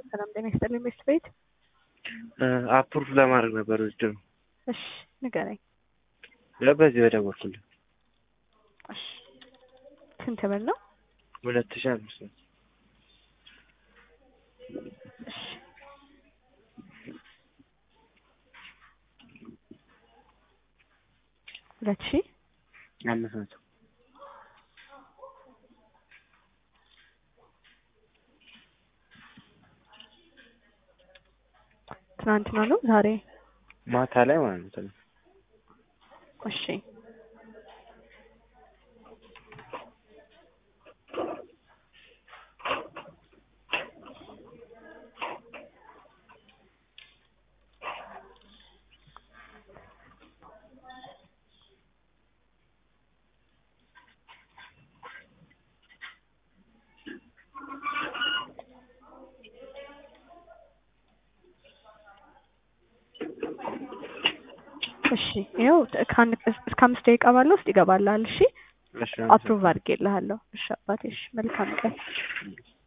ሰላም ጤና ይስጥልኝ ሚስት ቤት አፕሩቭ ለማድረግ ነበር ውድድሩ። እሺ ንገረኝ። በዚህ በደወልኩልህ። እሺ ስንት ብር ነው? 2500 እሺ ሁለት ሺህ 500 ትናንትና ነው ዛሬ? ማታ ላይ ማለት ነው። እሺ እሺ ይኸው እስከ 5 ደቂቃ ባለው ውስጥ ይገባልሃል። እሺ እሺ አፕሩቭ አድርጌልሃለሁ። እሺ አባቴ፣ እሺ መልካም ቀን።